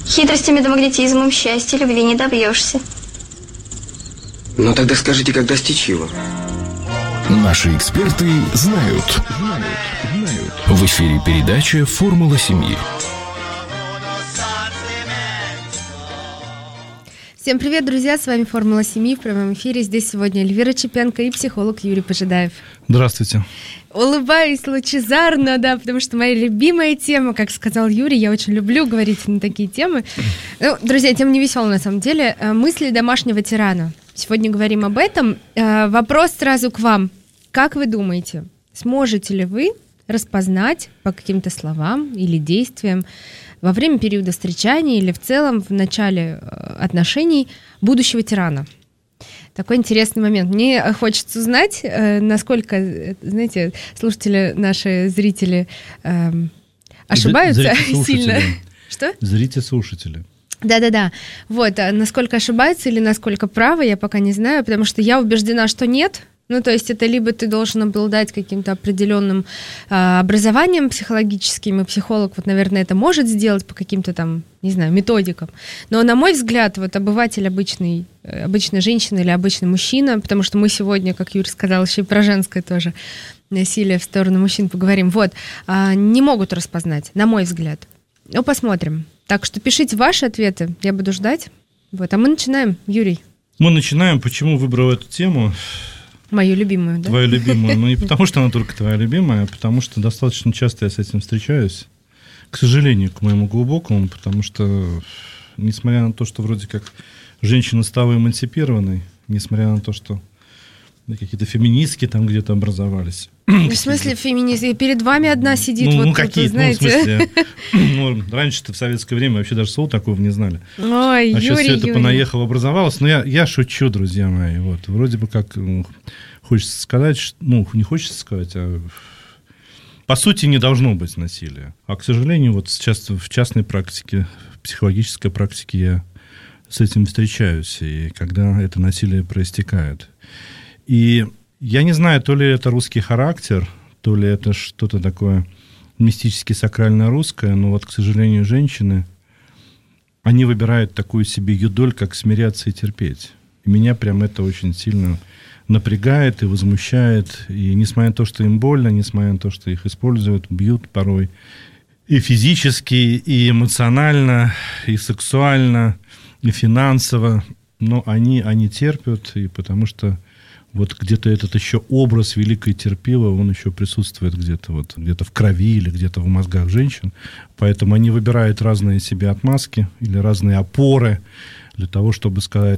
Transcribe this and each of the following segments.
Хитростями да магнетизмом счастья, любви не добьешься. Ну тогда скажите, как достичь его? Наши эксперты знают. В эфире передача «Формула семьи». Всем привет, друзья! С вами «Формула семьи» в прямом эфире. Здесь сегодня Эльвира Чепенко и психолог Юрий Пожидаев. Здравствуйте. Улыбаюсь лучезарно, да, потому что моя любимая тема, как сказал Юрий, я очень люблю говорить на такие темы. Ну, друзья, тема не веселая на самом деле. Мысли домашнего тирана. Сегодня говорим об этом. Вопрос сразу к вам. Как вы думаете, сможете ли вы распознать по каким-то словам или действиям во время периода встречания или в целом в начале отношений будущего тирана? Такой интересный момент. Мне хочется узнать, насколько, знаете, слушатели, наши зрители ошибаются сильно. Что? Зрители-слушатели. Да-да-да. Вот, насколько ошибаются или насколько правы, я пока не знаю, потому что я убеждена, что нет. Ну, то есть это либо ты должен обладать каким-то определенным образованием психологическим, и психолог, вот, наверное, это может сделать по каким-то там, не знаю, методикам. Но, на мой взгляд, вот обыватель обычная женщина или обычный мужчина, потому что мы сегодня, как Юрий сказал, еще и про женское тоже насилие в сторону мужчин поговорим, вот, не могут распознать, на мой взгляд. Ну, посмотрим. Так что пишите ваши ответы, я буду ждать. Вот, а мы начинаем, Юрий. Мы начинаем. Почему выбрал эту тему? Мою любимую, да? Твою любимую. Ну, не потому, что она только твоя любимая, а потому что достаточно часто я с этим встречаюсь. К сожалению, к моему глубокому, потому что, несмотря на то, что вроде как женщина стала эмансипированной, несмотря на то, что какие-то феминистки там где-то образовались. В смысле феминистки? Перед вами одна сидит, вот какие, тут, знаете. Раньше-то в советское время вообще даже слова такого не знали. Ой, а сейчас все это Юрий. понаехало, образовалось. Но я шучу, друзья мои. Вот. Вроде бы как хочется сказать, не хочется сказать, а по сути не должно быть насилия. А, к сожалению, вот сейчас в частной практике, в психологической практике я с этим встречаюсь, и когда это насилие проистекает. И я не знаю, то ли это русский характер, то ли это что-то такое мистически сакрально русское, но вот, к сожалению, женщины, они выбирают такую себе юдоль, как смиряться и терпеть. И меня прям это очень сильно напрягает и возмущает. И несмотря на то, что им больно, несмотря на то, что их используют, бьют порой и физически, и эмоционально, и сексуально, и финансово, но они терпят, и потому что вот где-то этот еще образ великой терпилы, он еще присутствует где-то в крови или где-то в мозгах женщин. Поэтому они выбирают разные себе отмазки или разные опоры для того, чтобы сказать,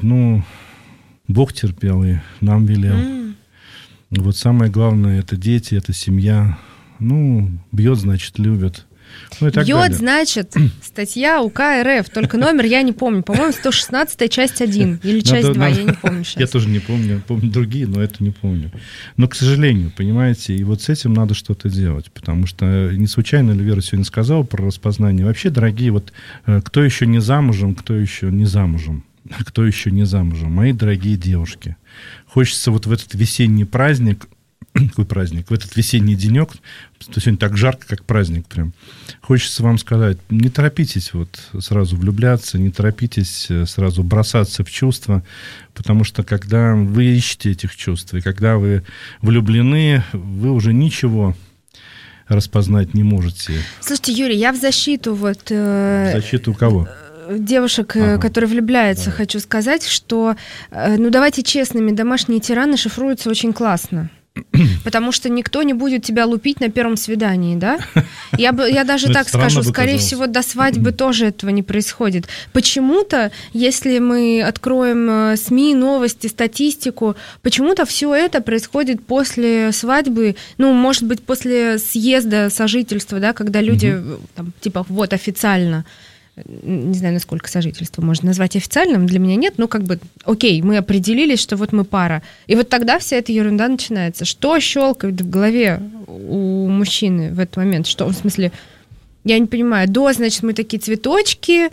Бог терпел и нам велел. Вот самое главное, это дети, это семья. Бьет, значит, любят. Бьет, значит, статья УК РФ, только номер я не помню, по-моему, 116 часть 1 или часть 2, я не помню сейчас. Я тоже не помню, помню другие, но это не помню. Но, к сожалению, понимаете, и вот с этим надо что-то делать, потому что не случайно Эльвира сегодня сказала про распознание. Вообще, дорогие, вот кто еще не замужем, кто еще не замужем, кто еще не замужем, мои дорогие девушки, хочется вот в этот весенний праздник, какой праздник, в этот весенний денек, сегодня так жарко, как праздник прям, хочется вам сказать, не торопитесь вот сразу влюбляться, не торопитесь сразу бросаться в чувства, потому что когда вы ищете этих чувств, и когда вы влюблены, вы уже ничего распознать не можете. Слушайте, Юрий, я в защиту В защиту кого? Девушек, которые влюбляются, хочу сказать, что, давайте честными, домашние тираны шифруются очень классно. Потому что никто не будет тебя лупить на первом свидании, да? Я даже так скажу, скорее всего, до свадьбы тоже этого не происходит. Почему-то, если мы откроем СМИ, новости, статистику, почему-то все это происходит после свадьбы, может быть, после съезда сожительства, да, когда люди, официально, не знаю, насколько сожительство можно назвать официальным, для меня нет, окей, мы определились, что вот мы пара. И вот тогда вся эта ерунда начинается. Что щелкает в голове у мужчины в этот момент? Что, в смысле, я не понимаю, значит, мы такие цветочки,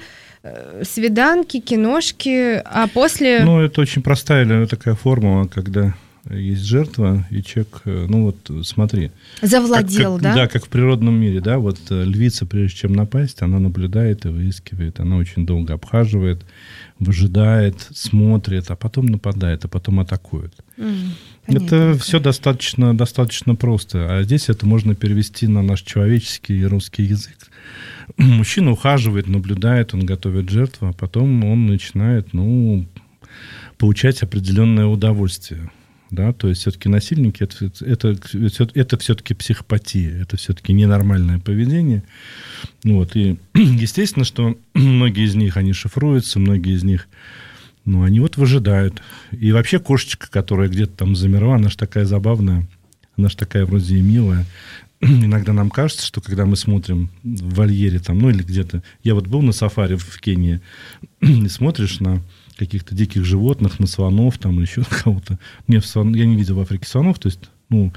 свиданки, киношки, а после... Это очень простая такая формула, когда есть жертва, и человек, ну вот смотри. Завладел, да? Да, как в природном мире, да, вот львица, прежде чем напасть, она наблюдает и выискивает, она очень долго обхаживает, выжидает, смотрит, а потом нападает, а потом атакует. Это все достаточно просто, а здесь это можно перевести на наш человеческий и русский язык. Мужчина ухаживает, наблюдает, он готовит жертву, а потом он начинает, ну, получать определенное удовольствие. Да? То есть все-таки насильники это все-таки психопатия, это все-таки ненормальное поведение. Вот. И естественно, что многие из них, они шифруются, многие из них, ну, они вот выжидают. И вообще кошечка, которая где-то там замерла, она же такая забавная, она же такая вроде и милая. Иногда нам кажется, что когда мы смотрим в вольере там, ну или где-то... Я вот был на сафари в Кении, и смотришь на каких-то диких животных, на слонов там, или еще на кого-то. Я не видел в Африке слонов, то есть, ну...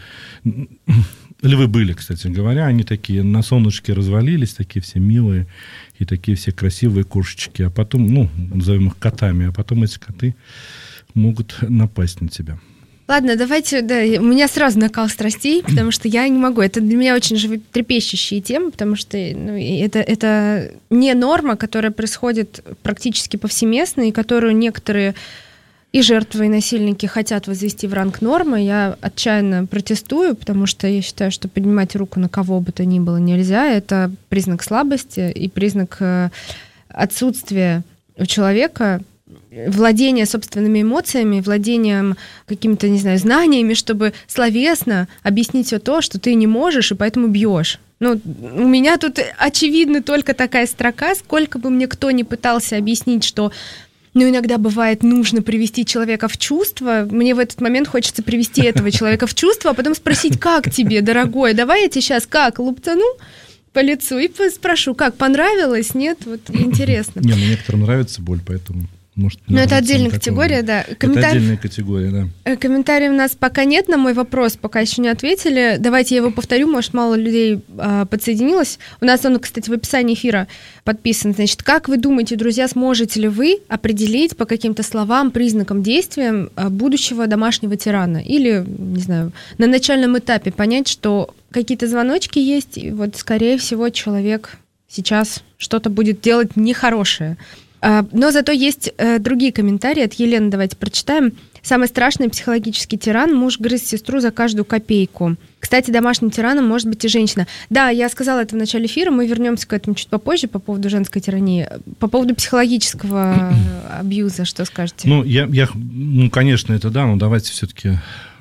Львы были, кстати говоря, они такие на солнышке развалились, такие все милые, и такие все красивые кошечки, а потом, ну, назовем их котами, а потом эти коты могут напасть на тебя. Ладно, давайте, да, у меня сразу накал страстей, потому что я не могу. Это для меня очень животрепещущие темы, потому что ну, это не норма, которая происходит практически повсеместно, и которую некоторые и жертвы, и насильники хотят возвести в ранг нормы. Я отчаянно протестую, потому что я считаю, что поднимать руку на кого бы то ни было нельзя. Это признак слабости и признак отсутствия у человека владение собственными эмоциями, владением какими-то, не знаю, знаниями, чтобы словесно объяснить все то, что ты не можешь, и поэтому бьешь. Ну, у меня тут очевидна только такая строка, сколько бы мне кто ни пытался объяснить, что ну, иногда бывает нужно привести человека в чувство. Мне в этот момент хочется привести этого человека в чувство, а потом спросить, как тебе, дорогой, давай я тебе сейчас как лупцану по лицу и спрошу, как, понравилось, нет? Вот интересно. Не, ну некоторым нравится боль, поэтому... Может, но это отдельная категория, да. Это отдельная категория, да. Комментариев у нас пока нет на мой вопрос, пока еще не ответили. Давайте я его повторю, может, мало людей подсоединилось. У нас он, кстати, в описании эфира подписан. Значит, как вы думаете, друзья, сможете ли вы определить по каким-то словам, признакам, действиям будущего домашнего тирана? Или, не знаю, на начальном этапе понять, что какие-то звоночки есть, и вот, скорее всего, человек сейчас что-то будет делать нехорошее. Но зато есть другие комментарии от Елены, давайте прочитаем. Самый страшный психологический тиран – муж грыз сестру за каждую копейку. Кстати, домашним тираном может быть и женщина. Да, я сказала это в начале эфира, мы вернемся к этому чуть попозже по поводу женской тирании. По поводу психологического абьюза, что скажете? Ну, конечно, это да, но давайте все-таки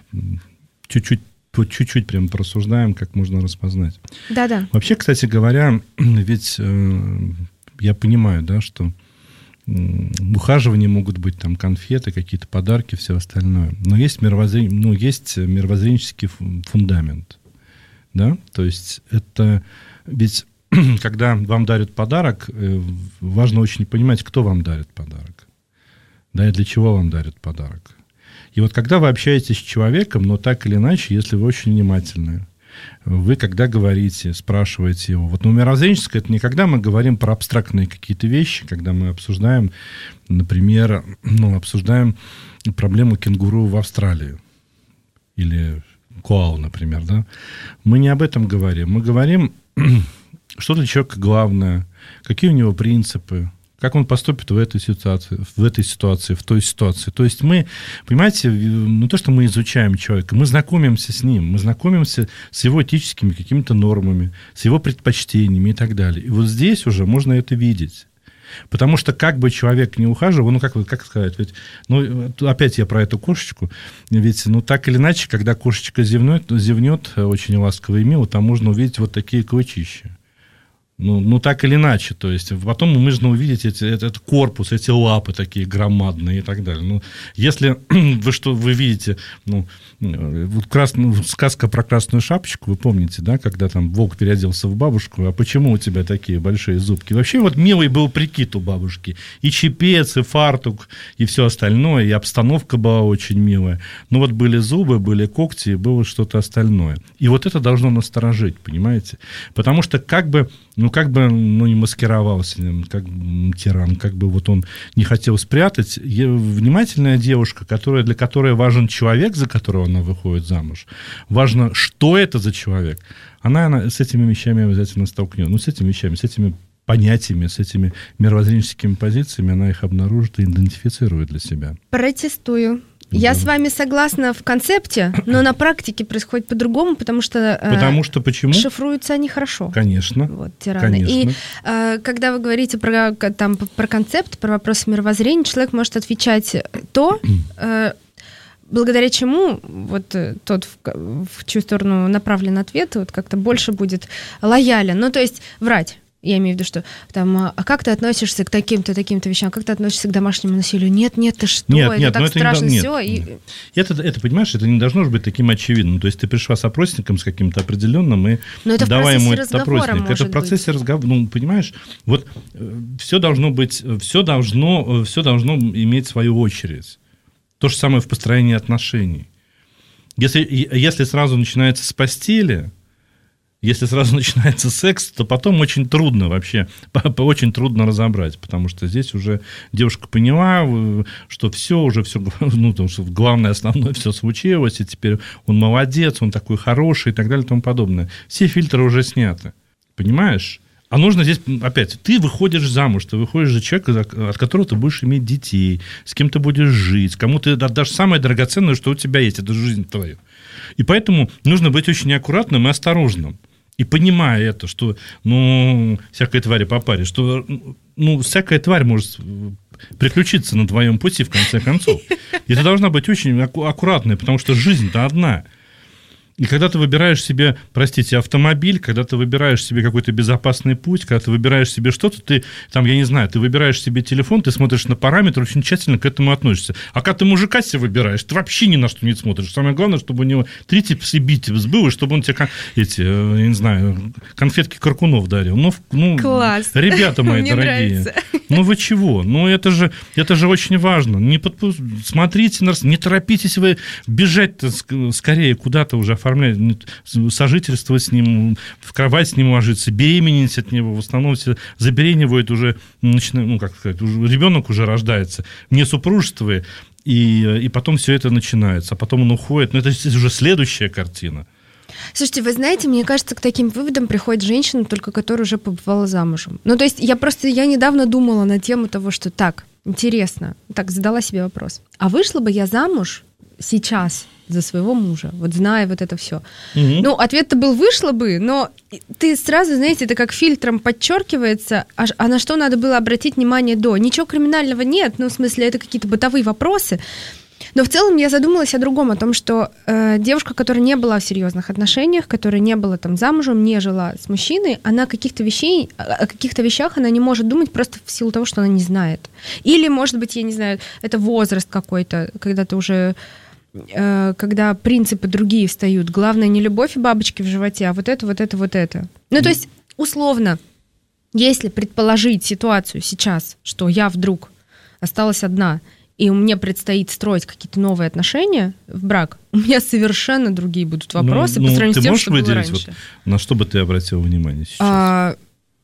чуть-чуть прям порассуждаем, как можно распознать. Да-да. Вообще, кстати говоря, ведь я понимаю, да, что в ухаживании могут быть там конфеты, какие-то подарки, все остальное. Но есть мировоззренческий фундамент. Да? То есть это... Ведь когда вам дарят подарок, важно очень понимать, кто вам дарит подарок. Да, и для чего вам дарят подарок. И вот когда вы общаетесь с человеком, но так или иначе, если вы очень внимательны, вы когда говорите, спрашиваете его. Вот мировоззренческое — это не когда мы говорим про абстрактные какие-то вещи, когда мы обсуждаем, например, обсуждаем проблему кенгуру в Австралии или коал, например, да. Мы не об этом говорим. Мы говорим, что для человека главное, какие у него принципы, как он поступит в этой ситуации, в той ситуации. То есть мы, понимаете, не то, что мы изучаем человека, мы знакомимся с ним, мы знакомимся с его этическими какими-то нормами, с его предпочтениями и так далее. И вот здесь уже можно это видеть. Потому что как бы человек не ухаживал, как сказать, ведь, опять я про эту кошечку, ведь, так или иначе, когда кошечка зевнет очень ласково и мило, там можно увидеть вот такие клычища. Так или иначе, то есть потом можно увидеть этот корпус, эти лапы такие громадные и так далее. Если вы видите, сказка про красную шапочку, вы помните, да, когда там волк переоделся в бабушку, а почему у тебя такие большие зубки? Вообще вот милый был прикид у бабушки, и чепец, и фартук, и все остальное, и обстановка была очень милая. Но вот были зубы, были когти, и было что-то остальное. И вот это должно насторожить, понимаете? Потому что как бы как бы, не маскировался, как тиран, как бы вот он не хотел спрятать. Внимательная девушка, для которой важен человек, за которого она выходит замуж, важно, что это за человек, она с этими вещами обязательно столкнется. С этими вещами, с этими понятиями, с этими мировоззренческими позициями, она их обнаружит и идентифицирует для себя. Протестую. Я с вами согласна в концепте, но на практике происходит по-другому, потому что почему? Шифруются они хорошо. Конечно. Вот, тираны. Конечно. И когда вы говорите про концепт, про вопросы мировоззрения, человек может отвечать благодаря чему вот тот, в чью сторону направлен ответ, вот как-то больше будет лоялен. То есть врать. Я имею в виду, что там, а как ты относишься к таким-то вещам, как ты относишься к домашнему насилию? Нет, ты что, это так страшно все. Это, понимаешь, это не должно быть таким очевидным. То есть ты пришла с опросником с каким-то определенным, и давай ему этот опросник. Это в процессе разговора, понимаешь, вот все должно иметь свою очередь. То же самое в построении отношений. Если сразу начинается с постели, если сразу начинается секс, то потом очень трудно вообще, очень разобрать, потому что здесь уже девушка поняла, что все, потому что главное, основное все случилось, и теперь он молодец, он такой хороший и так далее и тому подобное. Все фильтры уже сняты, понимаешь? А нужно здесь, опять, ты выходишь замуж, ты выходишь за человека, от которого ты будешь иметь детей, с кем ты будешь жить, кому ты отдашь самое драгоценное, что у тебя есть, это жизнь твоя. И поэтому нужно быть очень аккуратным и осторожным. И понимая это, что, всякой твари по паре, что, всякая тварь может приключиться на твоем пути, в конце концов. И ты должна быть очень аккуратной, потому что жизнь-то одна. И когда ты выбираешь себе, автомобиль, когда ты выбираешь себе какой-то безопасный путь, когда ты выбираешь себе что-то, ты выбираешь себе телефон, ты смотришь на параметры, очень тщательно к этому относишься. А когда ты мужика себе выбираешь, ты вообще ни на что не смотришь. Самое главное, чтобы у него трицепс и бицепс был, и чтобы он тебе, конфетки Каркунов дарил. Класс. Ребята мои дорогие. Вы чего? Это же очень важно. Смотрите, не торопитесь вы бежать-то скорее куда-то уже оформлять, сожительствовать с ним, в кровать с ним ложиться, беременеть от него. В основном все забеременевают уже, ребенок уже рождается, не супружествуя, и потом все это начинается, а потом он уходит. Это уже следующая картина. Слушайте, вы знаете, мне кажется, к таким выводам приходит женщина, только которая уже побывала замужем. То есть я недавно думала на тему того, что интересно, задала себе вопрос. А вышла бы я замуж сейчас за своего мужа, зная это все. Угу. Ответ-то был, вышла бы, но ты сразу, знаете, это как фильтром подчеркивается, а на что надо было обратить внимание до. Ничего криминального нет, в смысле, это какие-то бытовые вопросы. Но в целом я задумалась о другом, о том, что девушка, которая не была в серьезных отношениях, которая не была замужем, не жила с мужчиной, она о каких-то вещах она не может думать просто в силу того, что она не знает. Или, может быть, я не знаю, это возраст какой-то, когда ты уже... когда принципы другие встают. Главное не любовь и бабочки в животе, а вот это. То есть, условно, если предположить ситуацию сейчас, что я вдруг осталась одна, и мне предстоит строить какие-то новые отношения в брак, у меня совершенно другие будут вопросы по сравнению с тем, что было раньше. На что бы ты обратила внимание сейчас?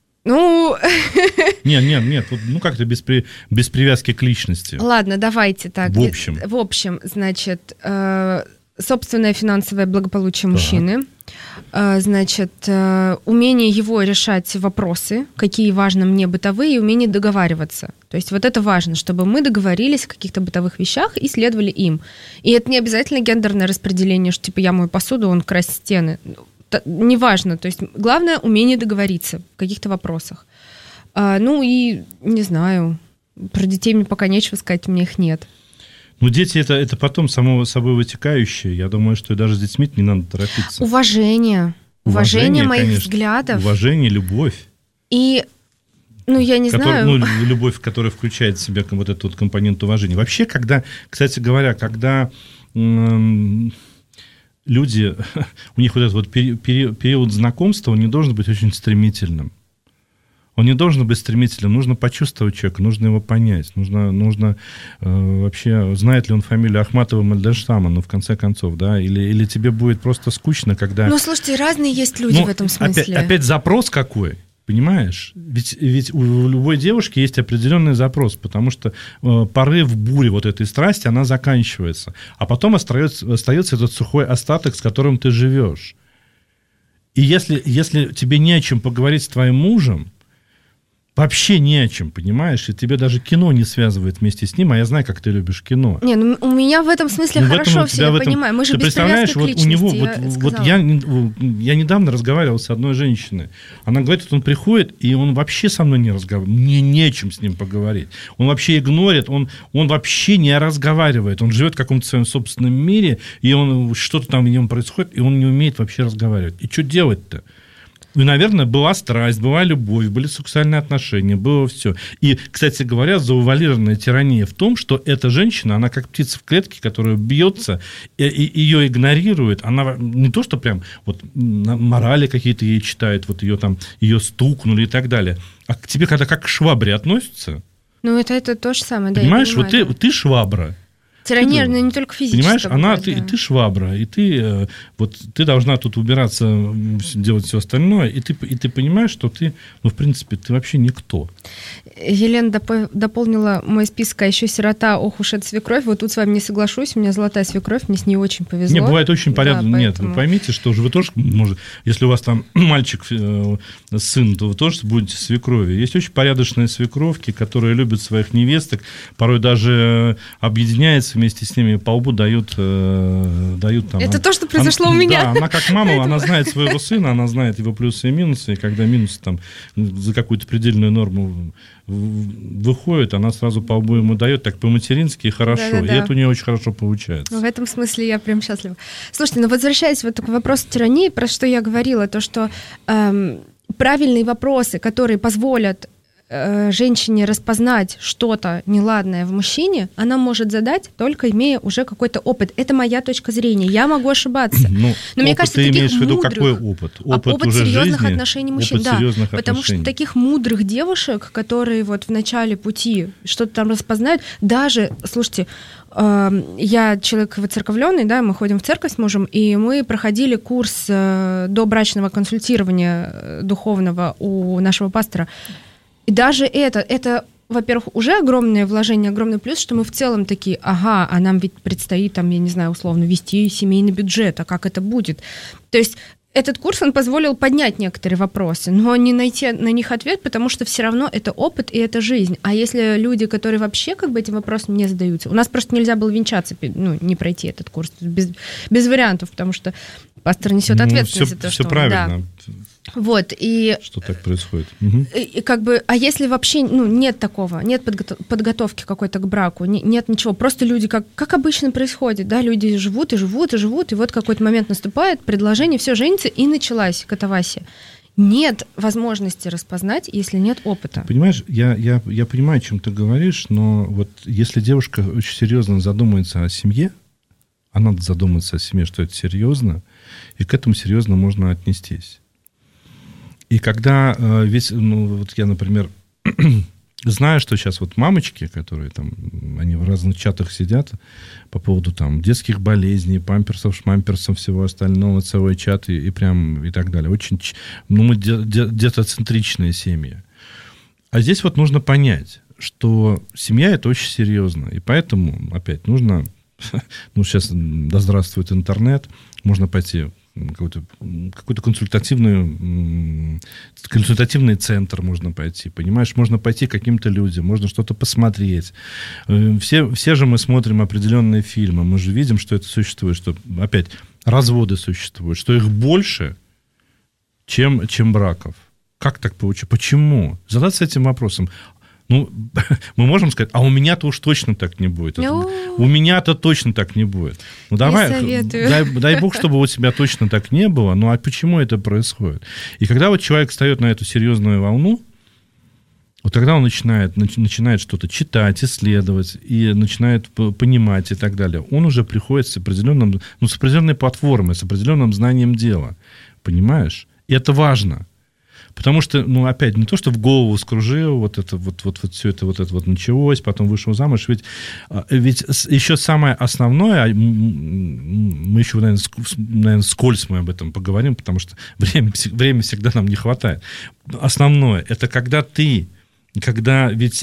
Нет, как-то без привязки к личности. Ладно, давайте так. В общем, значит, собственное финансовое благополучие мужчины, значит, умение его решать вопросы, какие важны мне бытовые, и умение договариваться. То есть это важно, чтобы мы договорились о каких-то бытовых вещах и следовали им. И это не обязательно гендерное распределение, что я мою посуду, он красит стены. Неважно, то есть главное умение договориться в каких-то вопросах. И не знаю, про детей мне пока нечего сказать, у меня их нет. Дети это потом само собой вытекающее. Я думаю, что даже с детьми не надо торопиться. Уважение моих конечно, взглядов. Уважение, любовь. И, я не знаю. Любовь, которая включает в себя этот компонент уважения. Вообще, кстати говоря, когда люди, у них этот период знакомства, он не должен быть очень стремительным. Он не должен быть стремительным. Нужно почувствовать человека, нужно его понять. Нужно вообще, знает ли он фамилию Ахматова Мальденштама, в конце концов, да, или тебе будет просто скучно, когда... Слушайте, разные есть люди в этом смысле. Опять запрос какой? Понимаешь? Ведь у любой девушки есть определенный запрос, потому что порыв бури вот этой страсти, она заканчивается. А потом остается этот сухой остаток, с которым ты живешь. И если тебе не о чем поговорить с твоим мужем, вообще не о чем, понимаешь? И тебе даже кино не связывает вместе с ним, а я знаю, как ты любишь кино. Не, ну у меня в этом смысле хорошо все, я понимаю. Мы же без привязки к личности, у него, я недавно разговаривал с одной женщиной. Она говорит, что он приходит, и он вообще со мной не разговаривает. Мне не о чем с ним поговорить. Он вообще игнорит, он вообще не разговаривает. Он живет в каком-то своем собственном мире, и что-то там в нем происходит, и он не умеет вообще разговаривать. И что делать-то? И, наверное, была страсть, была любовь, были сексуальные отношения, было все. И, кстати говоря, завуалированная тирания в том, что эта женщина, она как птица в клетке, которая бьется, и ее игнорирует. Она не то, что прям вот морали какие-то ей читает, вот ее стукнули и так далее. А к тебе когда как к швабре относятся. Ну, это то же самое, да. Понимаешь, вот ты швабра. Тирания, но не только физически. Понимаешь, ты швабра, и ты должна тут убираться, делать все остальное, и ты понимаешь, что ты, в принципе, ты вообще никто. Елена дополнила мой список, а еще сирота, ох уж эта свекровь. Вот тут с вами не соглашусь, у меня золотая свекровь, мне с ней очень повезло. Не, бывает очень порядочно. Да, нет, вы поймите, что вы тоже, если у вас там мальчик, сын, то вы тоже будете свекровью. Есть очень порядочные свекровки, которые любят своих невесток, порой даже объединяются вместе с ними, по лбу дают там... Это то, что произошло у меня. Да, она как мама, она знает своего сына, она знает его плюсы и минусы, и когда минусы там за какую-то предельную норму выходит, она сразу по лбу ему дает, так по-матерински и хорошо. Да-да-да. И это у нее очень хорошо получается. В этом смысле я прям счастлива. Слушайте, ну возвращаясь вот к вопросу тирании, про что я говорила, то, что правильные вопросы, которые позволят женщине распознать что-то неладное в мужчине, она может задать, только имея уже какой-то опыт. Это моя точка зрения. Я могу ошибаться. Но мне кажется, ты таких имеешь в виду мудрых... какой опыт? Опыт уже серьезных жизни? отношений мужчин. Да, потому что таких мудрых девушек, которые вот в начале пути что-то там распознают, даже, слушайте, я человек воцерковленный, да, мы ходим в церковь с мужем, и мы проходили курс добрачного консультирования духовного у нашего пастора. И даже это, во-первых, уже огромное вложение, огромный плюс, что мы в целом такие, а нам ведь предстоит, там, я не знаю, условно, вести семейный бюджет, а как это будет? То есть этот курс, он позволил поднять некоторые вопросы, но не найти на них ответ, потому что все равно это опыт и это жизнь. А если люди, которые вообще как бы этим вопросом не задаются, у нас просто нельзя было венчаться, не пройти этот курс без вариантов, потому что пастор несет ответственность за то, что... Все правильно. Да. Вот, и... Что так происходит. И как бы, а если вообще нет такого, нет подготовки какой-то к браку, нет ничего, просто люди, как обычно происходит, да, люди живут, и вот какой-то момент наступает, предложение, все, женится, и началась катавасия. Нет возможности распознать, если нет опыта. Понимаешь, я понимаю, о чем ты говоришь, но вот если девушка очень серьезно задумается о семье, а надо задуматься о семье, что это серьезно, и к этому серьезно можно отнестись. И когда вот я, например, знаю, что сейчас вот мамочки, которые там, они в разных чатах сидят по поводу там детских болезней, памперсов, шмамперсов, всего остального, целый чат и так далее. Очень, мы детоцентричные семьи. А здесь вот нужно понять, что семья — это очень серьезно. И поэтому, опять, нужно... сейчас да здравствует интернет, можно пойти какой-то консультативный центр можно пойти, понимаешь? Можно пойти к каким-то людям, можно что-то посмотреть. Все же мы смотрим определенные фильмы, мы же видим, что это существует, что, опять, разводы существуют, что их больше, чем браков. Как так получилось? Почему? Задаться этим вопросом. Мы можем сказать, а у меня-то уж точно так не будет. У меня-то точно так не будет. Давай, дай бог, чтобы у тебя точно так не было. А почему это происходит? И когда вот человек встает на эту серьезную волну, вот тогда он начинает что-то читать, исследовать, и начинает понимать и так далее. Он уже приходит с определенной платформой, с определенным знанием дела. Понимаешь? И это важно. Потому что, опять, не то, что в голову скружило, вот все это началось, потом вышел замуж. Ведь еще самое основное, мы еще, наверное, вскользь мы об этом поговорим, потому что времени всегда нам не хватает. Основное, это когда ведь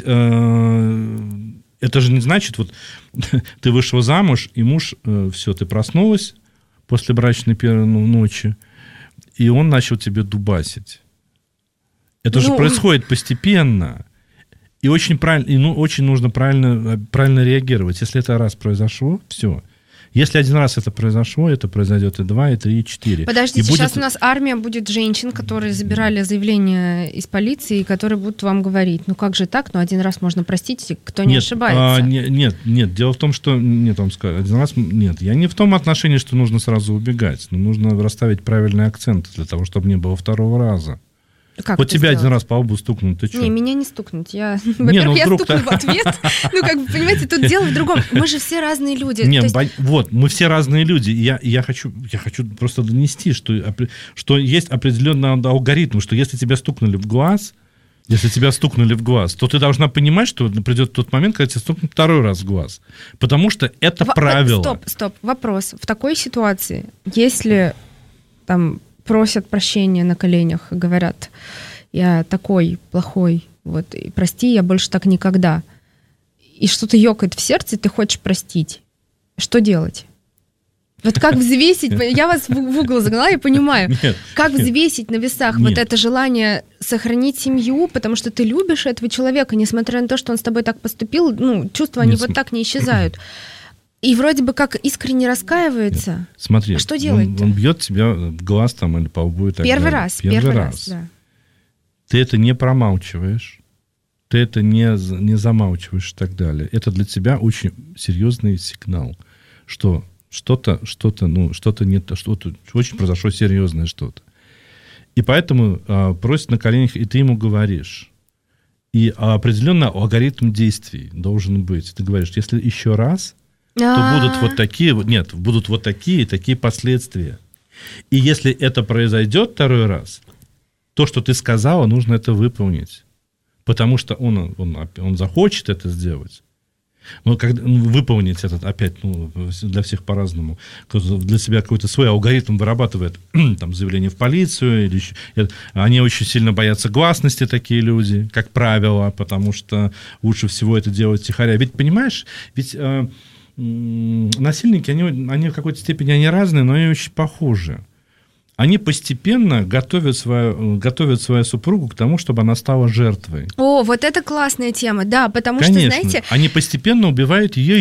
это же не значит, вот ты вышла замуж, и муж, все, ты проснулась после брачной первой ночи, и он начал тебе дубасить. Это же происходит постепенно. И очень правильно, очень нужно правильно реагировать. Если это раз произошло, все. Если один раз это произойдет и 2, и 3, и 4. Подождите, сейчас у нас армия будет женщин, которые забирали заявление из полиции, и которые будут вам говорить, как же так, один раз можно простить, кто не ошибается. Нет, дело в том, что... Нет, вам скажу, один раз... Нет, я не в том отношении, что нужно сразу убегать, но нужно расставить правильный акцент для того, чтобы не было второго раза. Как вот тебя сделать? один раз по лбу стукнут, ты что? Не, меня не стукнуть. Во-первых, я стукну в ответ. Понимаете, тут дело в другом. Мы же все разные люди. Мы все разные люди. Я хочу просто донести, что есть определенный алгоритм, что если тебя стукнули в глаз, то ты должна понимать, что придет тот момент, когда тебя стукнут второй раз в глаз. Потому что это правило. Стоп. Вопрос. В такой ситуации, если там просят прощения на коленях и говорят, я такой плохой, и прости, я больше так никогда. И что-то ёкает в сердце, и ты хочешь простить. Что делать? Вот как взвесить, я вас в угол загнала, я понимаю, как взвесить на весах вот это желание сохранить семью, потому что ты любишь этого человека, несмотря на то, что он с тобой так поступил, чувства, они вот так не исчезают. И вроде бы как искренне раскаивается. Нет. Смотри, что делать? Он бьет тебя в глаз или по лбу и так Первый далее. Первый раз, да. Ты это не промалчиваешь, ты это не замалчиваешь и так далее. Это для тебя очень серьезный сигнал, что что-то очень произошло серьезное что-то. И поэтому просит на коленях, и ты ему говоришь. И определенно алгоритм действий должен быть. Ты говоришь, если еще раз, то будут вот такие последствия. И если это произойдет второй раз, то, что ты сказала, нужно это выполнить. Потому что он захочет это сделать. Но выполнить это, опять, для всех по-разному. Кто-то для себя какой-то свой алгоритм вырабатывает, там, заявление в полицию, или еще. Они очень сильно боятся гласности, такие люди, как правило, потому что лучше всего это делать втихаря. Ведь, понимаешь, насильники, они в какой-то степени они разные, но они очень похожи. Они постепенно готовят свою супругу к тому, чтобы она стала жертвой. О, вот это классная тема, да, потому Конечно, что, знаете... они постепенно убивают ее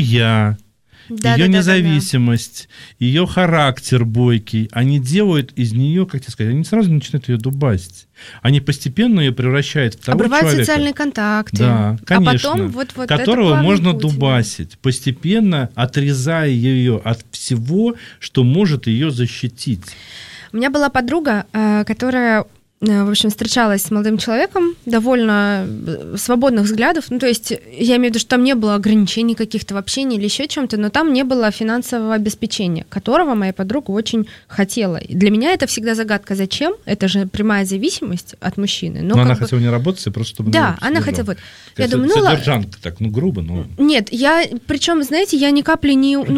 ее независимость, ее характер бойкий. Они делают из нее, как тебе сказать, они сразу начинают ее дубасить. Они постепенно ее превращают в того обрывают человека. Социальные контакты. Да, конечно. А потом которого можно путь, дубасить, постепенно отрезая ее от всего, что может ее защитить. У меня была подруга, которая, в общем, встречалась с молодым человеком, довольно свободных взглядов. То есть, я имею в виду, что там не было ограничений каких-то в общении или еще чем-то, но там не было финансового обеспечения, которого моя подруга очень хотела. И для меня это всегда загадка, зачем? Это же прямая зависимость от мужчины. Но она хотела не работать, просто чтобы... Да, она хотела... Я думаю, содержанка, так, грубо, но... Нет, причем, знаете, я ни капли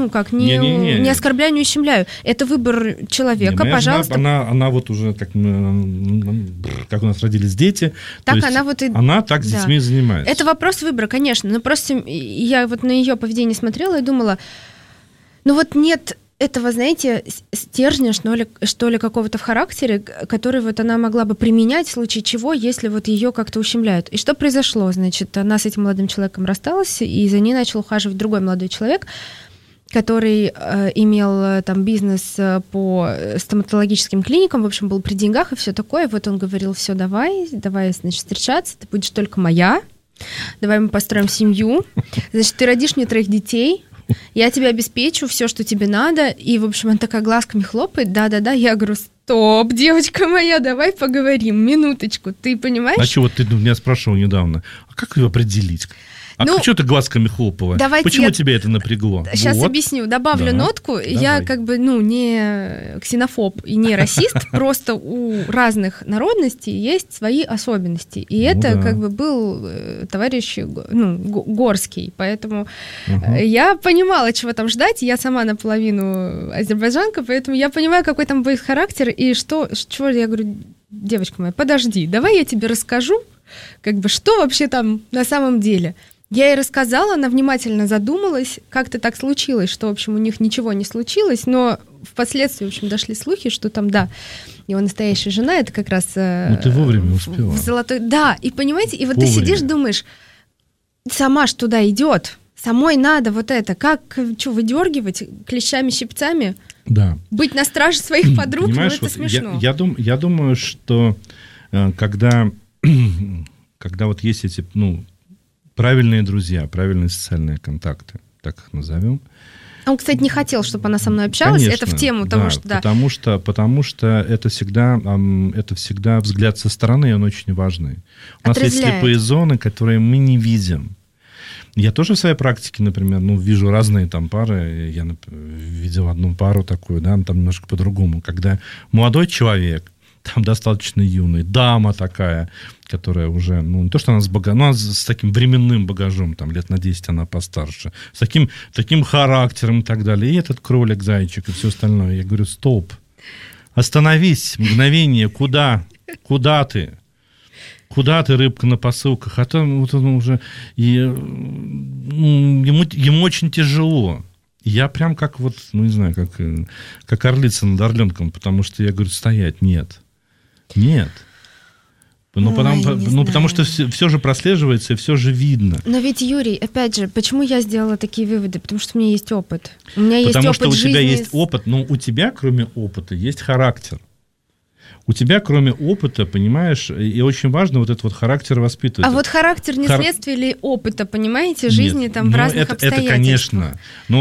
не оскорбляю, не ущемляю. Это выбор человека, пожалуйста. Она вот уже, как у нас родились дети, так она так с детьми занимается. Это вопрос выбора, конечно, но просто я вот на ее поведение смотрела и думала, нет этого, знаете, стержня, что ли, какого-то в характере, который она могла бы применять в случае чего, если ее как-то ущемляют. И что произошло? Значит, она с этим молодым человеком рассталась, и за ней начал ухаживать другой молодой человек, который имел там бизнес по стоматологическим клиникам, в общем, был при деньгах и все такое. Вот он говорил, все, давай, значит, встречаться, ты будешь только моя, давай мы построим семью, значит, ты родишь мне 3 детей, я тебе обеспечу все, что тебе надо. И, в общем, она такая глазками хлопает. Да. Я говорю, Стоп, девочка моя, давай поговорим, минуточку. Ты понимаешь? А что, вот ты меня спрашивал недавно, а как ее определить? А что ты глазками хлопала? Почему тебя это напрягло? Сейчас объясню, добавлю нотку. Давай. Я как бы, не ксенофоб и не расист, просто у разных народностей есть свои особенности. И это как бы был товарищ Горский, поэтому я понимала, чего там ждать. Я сама наполовину азербайджанка, поэтому я понимаю, какой там будет характер и чего я говорю, девочка моя, подожди, давай я тебе расскажу, как бы, что вообще там на самом деле. Я ей рассказала, она внимательно задумалась, как-то так случилось, что, в общем, у них ничего не случилось, но впоследствии, в общем, дошли слухи, что там, да, его настоящая жена, это как раз... ты вовремя успела. В золотой... Да, и понимаете, и вот вовремя. Ты сидишь, думаешь, сама ж туда идет, самой надо вот это, как, что, выдергивать клещами, щипцами? Да. Быть на страже своих подруг, понимаешь, это смешно. Я думаю, что когда вот есть эти, правильные друзья, правильные социальные контакты, так их назовем. Он, кстати, не хотел, чтобы она со мной общалась. Конечно, это в тему того, что да. Потому что это всегда взгляд со стороны, и он очень важный. У нас есть слепые зоны, которые мы не видим. Я тоже в своей практике, например, вижу разные там пары. Я видел одну пару такую, да, там немножко по-другому. Когда молодой человек, там достаточно юный, дама такая, которая уже, не то, что она с таким временным багажом, там, лет на 10 она постарше, с таким характером и так далее, и этот кролик, зайчик и все остальное. Я говорю, стоп, остановись, мгновение, куда ты? Куда ты, рыбка на посылках? А то вот он уже... Ему очень тяжело. Я прям как не знаю, как орлица над орленком, потому что я говорю, стоять, нет. Потому что все же прослеживается, и все же видно. Но ведь, Юрий, опять же, почему я сделала такие выводы? Потому что у меня есть опыт. У меня есть потому опыт что у жизни. тебя есть опыт, но у тебя, кроме опыта, есть характер. У тебя, кроме опыта, понимаешь, и очень важно вот этот вот характер воспитывать. А вот характер не следствие ли опыта, понимаете, жизни там в разных обстоятельствах? Это, конечно.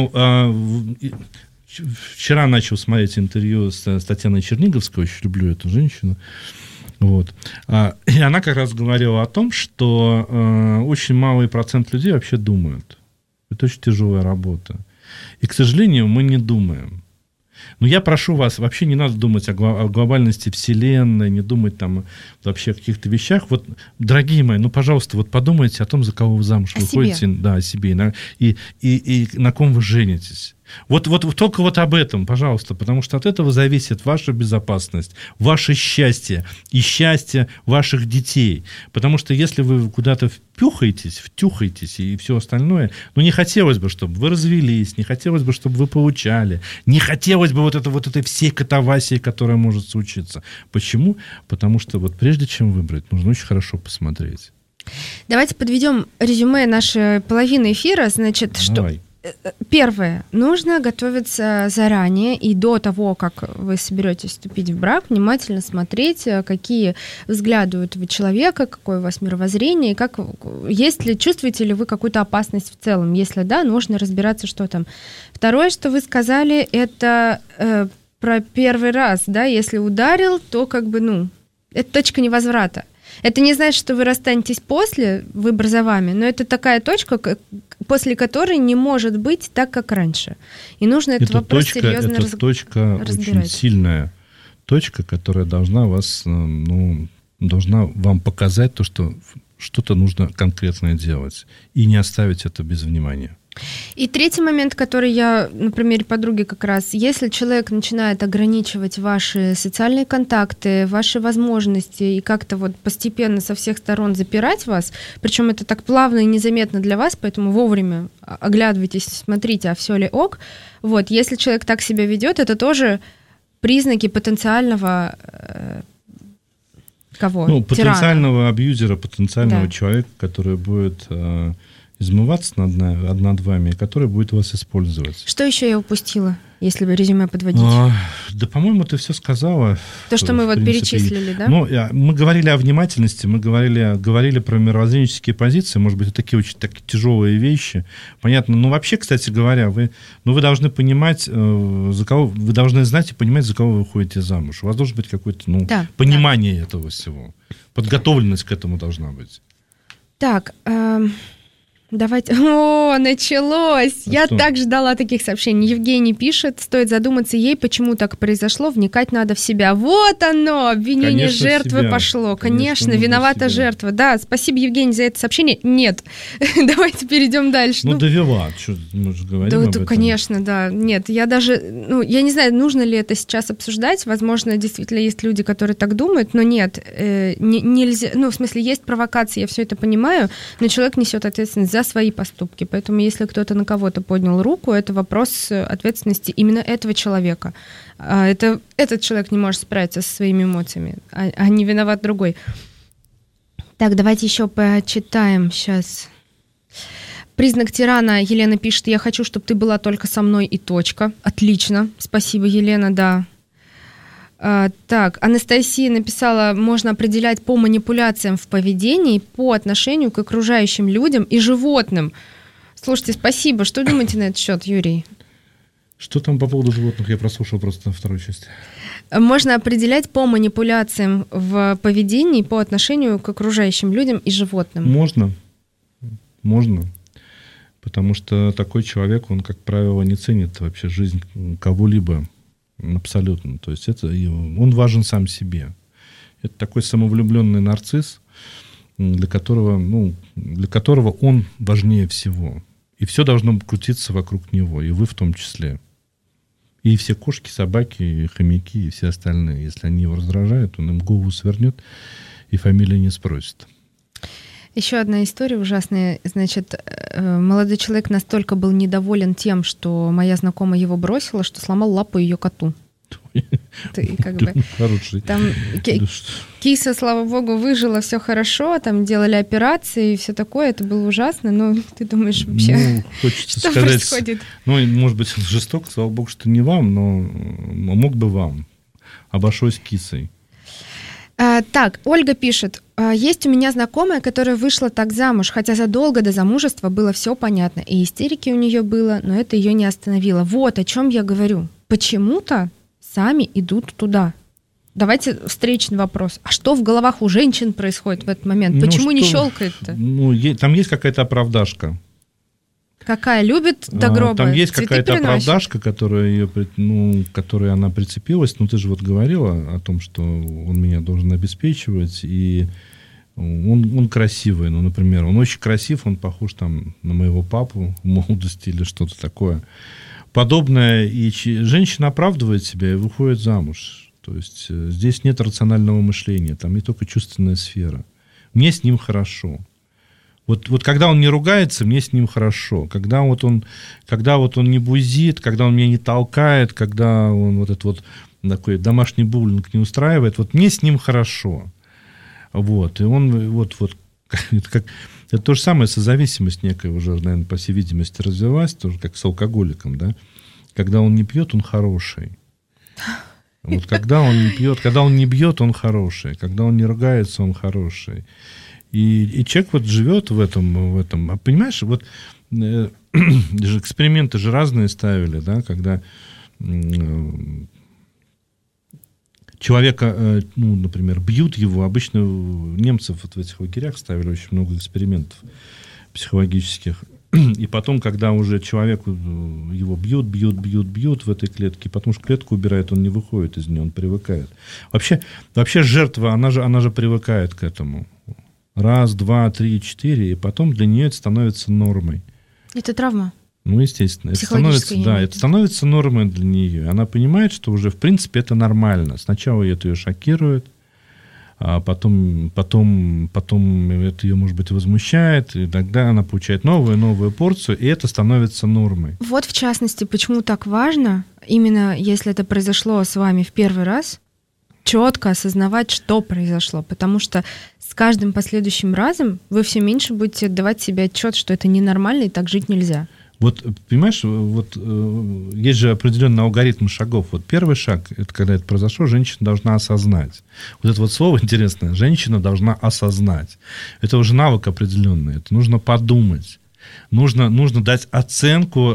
Вчера начал смотреть интервью с Татьяной Черниговской, очень люблю эту женщину. Вот. И она как раз говорила о том, что очень малый процент людей вообще думают. Это очень тяжелая работа. И, к сожалению, мы не думаем. Но я прошу вас, вообще не надо думать о глобальности Вселенной, не думать там вообще о каких-то вещах. Вот, дорогие мои, пожалуйста, вот подумайте о том, за кого вы замуж выходите. Да, о себе. И на ком вы женитесь. Вот только вот об этом, пожалуйста, потому что от этого зависит ваша безопасность, ваше счастье и счастье ваших детей. Потому что если вы куда-то втюхаетесь и все остальное, не хотелось бы, чтобы вы развелись, не хотелось бы, чтобы вы получали, не хотелось бы вот этой всей катавасии, которая может случиться. Почему? Потому что вот прежде чем выбрать, нужно очень хорошо посмотреть. Давайте подведем резюме нашей половины эфира. Значит, Давай. Первое. Нужно готовиться заранее и до того, как вы соберетесь вступить в брак, внимательно смотреть, какие взгляды у этого человека, какое у вас мировоззрение, и чувствуете ли вы какую-то опасность в целом. Если да, нужно разбираться, что там. Второе, что вы сказали, это про первый раз, да, если ударил, то это точка невозврата. Это не значит, что вы расстанетесь после, выбор за вами, но это такая точка, после которой не может быть так, как раньше. И нужно этот вопрос серьезно разбирать. Это точка очень сильная точка, которая должна вам показать то, что что-то нужно конкретное делать, и не оставить это без внимания. И третий момент, который я на примере подруги как раз, если человек начинает ограничивать ваши социальные контакты, ваши возможности и как-то постепенно со всех сторон запирать вас, причем это так плавно и незаметно для вас, поэтому вовремя оглядывайтесь, смотрите, а все ли ок. Если человек так себя ведет, это тоже признаки потенциального потенциального абьюзера, потенциального человека, который будет измываться над вами, которая будет вас использовать. Что еще я упустила, если бы резюме подводить? Да, по-моему, ты все сказала. То, что мы вот перечислили, да? Ну, мы говорили о внимательности, мы говорили про мировоззренческие позиции, может быть, это такие очень тяжелые вещи. Понятно. Ну, вообще, кстати говоря, вы должны понимать, за кого, вы должны знать и понимать, за кого вы выходите замуж. У вас должно быть какое-то понимание этого всего. Подготовленность к этому должна быть. Так, давайте... О, началось! Я так ждала таких сообщений. Евгений пишет, стоит задуматься ей, почему так произошло, вникать надо в себя. Вот оно! Обвинение жертвы пошло. Конечно, виновата жертва. Да, спасибо, Евгений, за это сообщение. Нет. Давайте перейдем дальше. Ну, довела. Что, мы же говорим об этом. Конечно, да. Нет, я даже... я не знаю, нужно ли это сейчас обсуждать. Возможно, действительно есть люди, которые так думают, но нет. Нельзя... в смысле, есть провокации, я все это понимаю, но человек несет ответственность за свои поступки. Поэтому если кто-то на кого-то поднял руку, это вопрос ответственности именно этого человека. Этот человек не может справиться со своими эмоциями, а не виноват другой. Так, давайте еще почитаем сейчас. Признак тирана. Елена пишет, я хочу, чтобы ты была только со мной и точка. Отлично. Спасибо, Елена, да. Так, Анастасия написала, можно определять по манипуляциям в поведении по отношению к окружающим людям и животным. Слушайте, спасибо. Что думаете на этот счет, Юрий? Что там по поводу животных? Я прослушал просто вторую часть. Можно определять по манипуляциям в поведении по отношению к окружающим людям и животным. Можно. Потому что такой человек, он, как правило, не ценит вообще жизнь кого-либо. Абсолютно. То есть он важен сам себе. Это такой самовлюбленный нарцисс, для которого он важнее всего. И все должно крутиться вокруг него, и вы в том числе. И все кошки, собаки, и хомяки, и все остальные. Если они его раздражают, он им голову свернет, и фамилию не спросит. Еще одна история ужасная. Значит, молодой человек настолько был недоволен тем, что моя знакомая его бросила, что сломал лапу ее коту. Хороший. Там киса, слава богу, выжила, все хорошо, там делали операции и все такое, это было ужасно, но ты думаешь вообще, хочется что сказать, происходит? Может быть, жестоко, слава богу, что не вам, но мог бы вам. Обошлось кисой. Так, Ольга пишет, есть у меня знакомая, которая вышла так замуж, хотя задолго до замужества было все понятно, и истерики у нее было, но это ее не остановило. Вот о чем я говорю. Почему-то сами идут туда. Давайте встречный вопрос. А что в головах у женщин происходит в этот момент? Почему не щелкает-то? Там есть какая-то оправдашка. Какая любит до гроба. Там есть какая-то оправдашка, которой она прицепилась. Ты же вот говорила о том, что он меня должен обеспечивать, и он красивый. Например, он очень красив, он похож там на моего папу в молодости или что-то такое. Подобное, и женщина оправдывает себя и выходит замуж. То есть здесь нет рационального мышления, там не только чувственная сфера. Мне с ним хорошо. Вот когда он не ругается, мне с ним хорошо. Когда он не бузит, когда он меня не толкает, когда он такой домашний буллинг не устраивает, мне с ним хорошо. И он это то же самое, созависимость некая уже, наверное, по всей видимости, развилась, тоже как с алкоголиком, да. Когда он не пьет, он хороший. Когда он не бьет, он хороший. Когда он не ругается, он хороший. И человек живет в этом. А понимаешь, эксперименты же разные ставили, да, когда человека, например, бьют его. Обычно немцев в этих лагерях ставили очень много экспериментов психологических. И потом, когда уже человеку его бьют в этой клетке, потом что клетку убирают, он не выходит из нее, он привыкает. Вообще жертва, она же привыкает к этому. 1, 2, 3, 4, и потом для нее это становится нормой. Это травма? Естественно. Это становится нормой для нее. Она понимает, что уже, в принципе, это нормально. Сначала это ее шокирует, а потом это ее, может быть, возмущает, и тогда она получает новую порцию, и это становится нормой. Вот, в частности, почему так важно, именно если это произошло с вами в первый раз, четко осознавать, что произошло, потому что с каждым последующим разом вы все меньше будете отдавать себе отчет, что это ненормально и так жить нельзя. Вот, понимаешь, вот есть же определенный алгоритм шагов. Вот первый шаг, это когда это произошло, женщина должна осознать. Вот это вот слово интересное, женщина должна осознать. Это уже навык определенный, это нужно подумать. Нужно дать оценку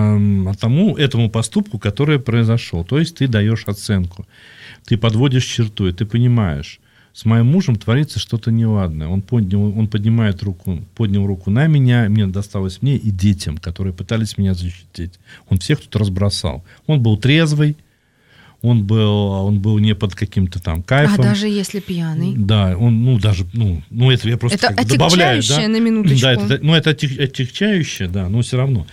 этому поступку, который произошел. То есть ты даешь оценку. Ты подводишь черту, и ты понимаешь, с моим мужем творится что-то неладное. Он поднял руку на меня, мне досталось мне и детям, которые пытались меня защитить. Он всех тут разбросал. Он был трезвый, он был не под каким-то там кайфом. А даже если пьяный. Да, это я просто это добавляю. Да? На минуточку. Да, это отягчающее, да, но все равно.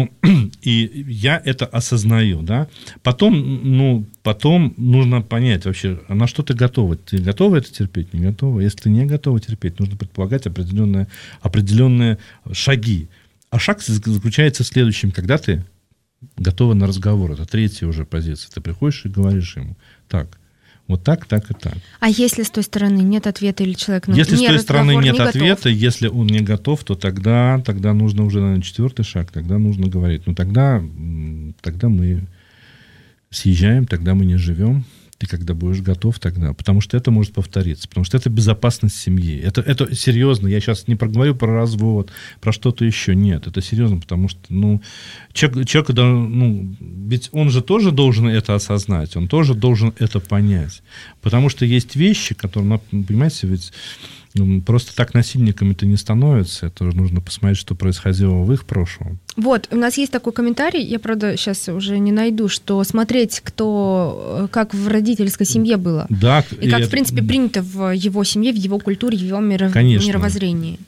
И я это осознаю, да. Потом нужно понять вообще, на что ты готова. Ты готова это терпеть, не готова? Если ты не готова терпеть, нужно предполагать определенные шаги. А шаг заключается в следующем, когда ты готова на разговор. Это третья уже позиция. Ты приходишь и говоришь ему: так, вот так, так и так. А если с той стороны нет ответа или человек если с той стороны нет ответа, готов? если он не готов, то тогда нужно уже, наверное, четвертый шаг. Тогда нужно говорить: тогда мы съезжаем, тогда мы не живем. Ты когда будешь готов, тогда. Потому что это может повториться. Потому что это безопасность семьи. Это серьезно. Я сейчас не проговорю про развод, про что-то еще. Нет, это серьезно, потому что человек, ведь он же тоже должен это осознать. Он тоже должен это понять. Потому что есть вещи, которые, понимаете, ведь просто так насильниками-то не становятся. Это нужно посмотреть, что происходило в их прошлом. Вот, у нас есть такой комментарий, я, правда, сейчас уже не найду, что смотреть, как в родительской семье было. Да, и как, в принципе, принято в его семье, в его культуре, в его мировоззрении.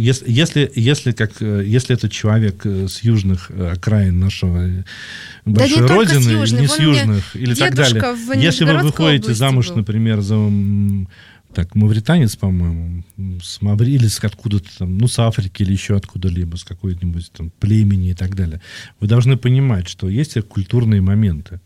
Если этот человек с южных окраин нашего большой родины, не с южных, или так далее. Если вы выходите замуж, например, за... мавританец, по-моему, или откуда-то там, с Африки или еще откуда-либо, с какой-нибудь там племени и так далее. Вы должны понимать, что есть культурные моменты.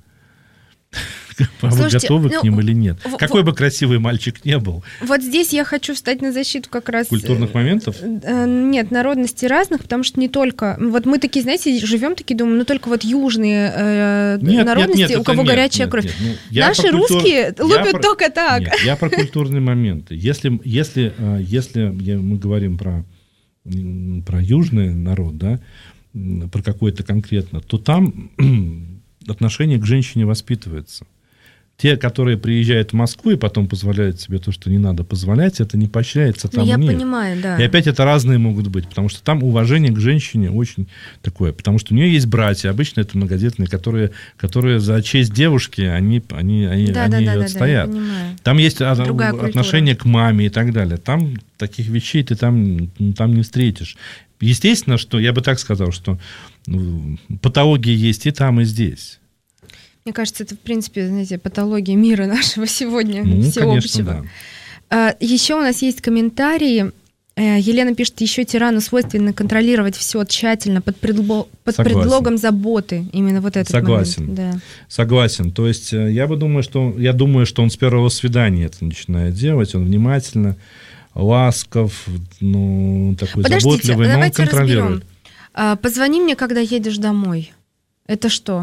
Вы готовы к ним или нет? Какой бы красивый мальчик не был. Вот здесь я хочу встать на защиту как раз... Культурных моментов? Нет, народностей разных, потому что не только... Вот мы такие, знаете, живем такие, думаем, только вот южные народности, у кого горячая кровь. Наши русские любят только так. Нет, я про культурные моменты. Если мы говорим про южный народ, да, про какой-то конкретно, то там отношение к женщине воспитывается. Те, которые приезжают в Москву и потом позволяют себе то, что не надо позволять, это не поощряется там я нет. Понимаю, да. И опять это разные могут быть, потому что там уважение к женщине очень такое. Потому что у нее есть братья, обычно это многодетные, которые за честь девушки, они отстоят. Да, там есть отношение к маме и так далее. Там таких вещей ты там не встретишь. Естественно, что я бы так сказал, что патологии есть и там, и здесь. Мне кажется, это, в принципе, знаете, патология мира нашего сегодня, всеобщего. Да. Еще у нас есть комментарии. Елена пишет, еще тирану свойственно контролировать все тщательно под предлогом заботы. Именно вот этот момент. Да. Согласен. То есть я думаю, что он с первого свидания это начинает делать. Он внимательно, ласков, такой заботливый, но он контролирует. Разберем. Позвони мне, когда едешь домой. Это что?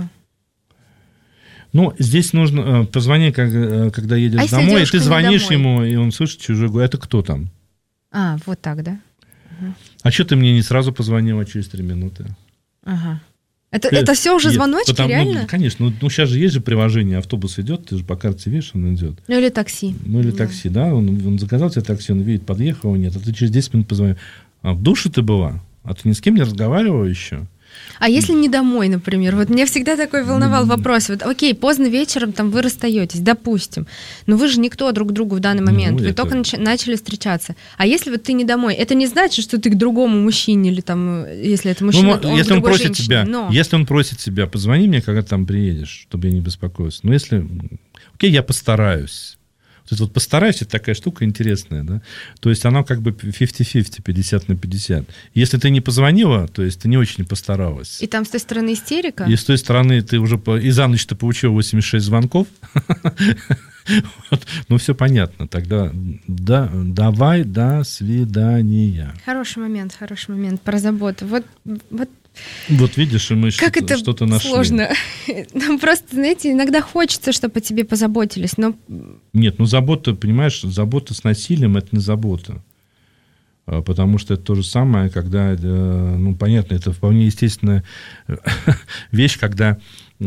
Здесь нужно... Позвони, когда едешь домой, и ты звонишь ему, и он слышит чужой голос. Это кто там? Вот так, да? Угу. А что ты мне не сразу позвонила через 3 минуты? Ага. Это все уже звоночки, реально? Конечно. Сейчас же есть же приложение, автобус идет, ты же по карте видишь, он идет. Или такси. Такси, да. Он заказал тебе такси, он видит, подъехал, нет. А ты через 10 минут позвонил. А в душе ты была? А ты ни с кем не разговаривала еще? А если не домой, например? Вот меня всегда такой волновал вопрос. Вот, окей, поздно вечером там вы расстаетесь, допустим. Но вы же никто друг другу в данный момент. Вы только начали встречаться. А если вот ты не домой, это не значит, что ты к другому мужчине или там, если это мужчина, то он к другой женщине. Если он просит тебя, позвони мне, когда там приедешь, чтобы я не беспокоился. Окей, я постараюсь. Вот постараюсь, это такая штука интересная, да. То есть она как бы 50-50, 50/50. Если ты не позвонила, то есть ты не очень постаралась. И там с той стороны истерика? И с той стороны ты уже и за ночь ты получил 86 звонков. Вот. Ну, все понятно. Тогда давай, до свидания. Хороший момент про заботу. Вот Вот видишь, и мы как это что-то нашли. Сложно. Ну, просто, знаете, иногда хочется, чтобы о тебе позаботились, но... Нет, ну забота, понимаешь, забота с насилием – это не забота. Потому что это то же самое, когда, ну, понятно, это вполне естественная вещь, когда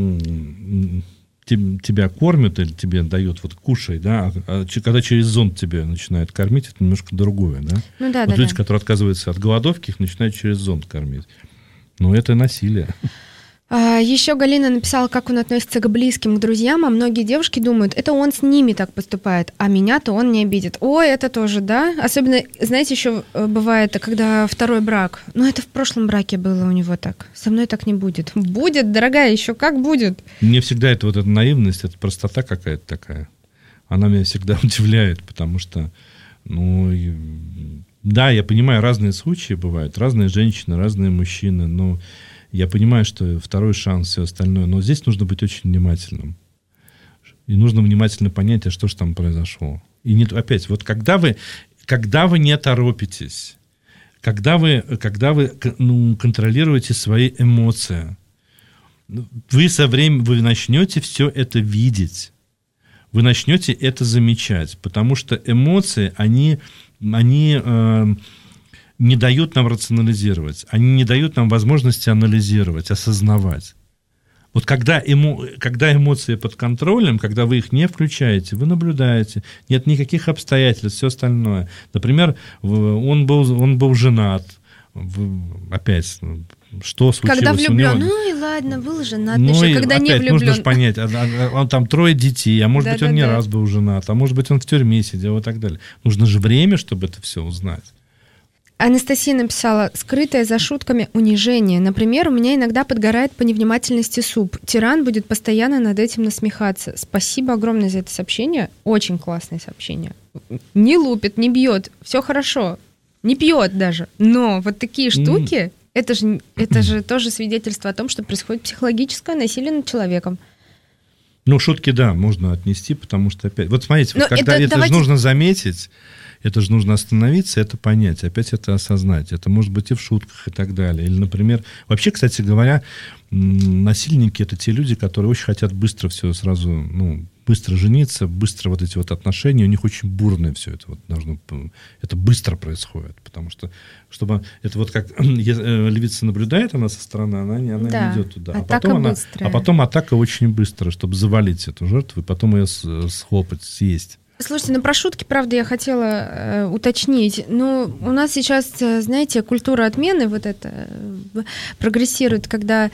тебя кормят или тебе дают, вот кушай, да, а когда через зонт тебя начинают кормить, это немножко другое, да? Ну да, вот да. люди, которые отказываются от голодовки, их начинают через зонт кормить. Но это насилие. Еще Галина написала, как он относится к близким, к друзьям, а многие девушки думают, это он с ними так поступает, а меня-то он не обидит. Ой, это тоже, да? Особенно, знаете, еще бывает, когда второй брак. Ну, это в прошлом браке было у него так. Со мной так не будет. Будет, дорогая, еще как будет? Мне всегда это вот эта наивность, это простота какая-то такая. Она меня всегда удивляет, потому что, ну, да, я понимаю, разные случаи бывают, разные женщины, разные мужчины, но я понимаю, что второй шанс, все остальное. Но здесь нужно быть очень внимательным. И нужно внимательно понять, а что же там произошло. И не, опять, вот когда вы не торопитесь, когда вы контролируете свои эмоции, вы со временем вы начнете все это видеть. Вы начнете это замечать. Потому что эмоции, они не дают нам рационализировать, они не дают нам возможности анализировать, осознавать. Вот когда эмоции под контролем, когда вы их не включаете, вы наблюдаете, нет никаких обстоятельств, все остальное. Например, он был женат, опять, что случилось когда влюблен, у него? ну и ладно, был женат, ну еще и когда опять не влюблен. нужно же понять, он там 3 детей, а может быть он не раз был женат, а может быть он в тюрьме сидел и так далее. Нужно же время, чтобы это все узнать. Анастасия написала, скрытое за шутками унижение. Например, у меня иногда подгорает по невнимательности суп. Тиран будет постоянно над этим насмехаться. Спасибо огромное за это сообщение. Очень классное сообщение. Не лупит, не бьет, все хорошо. Не пьет даже. Но вот такие штуки, это же тоже свидетельство о том, что происходит психологическое насилие над человеком. Ну, шутки, да, можно отнести, потому что опять... Вот смотрите, вот когда это же нужно заметить, это же нужно остановиться, это понять, опять это осознать. Это может быть и в шутках и так далее. Или, например... Вообще, кстати говоря, насильники — это те люди, которые очень хотят быстро все сразу... Ну, быстро жениться, быстро вот эти вот отношения, у них очень бурное все это вот должно... Это быстро происходит, потому что, чтобы... Это вот как львица наблюдает, она со стороны, она не идет туда. А потом атака очень быстро, чтобы завалить эту жертву, и потом ее схлопать, съесть. Слушайте, ну про шутки, правда, я хотела уточнить. Ну, у нас сейчас, знаете, культура отмены вот это прогрессирует, когда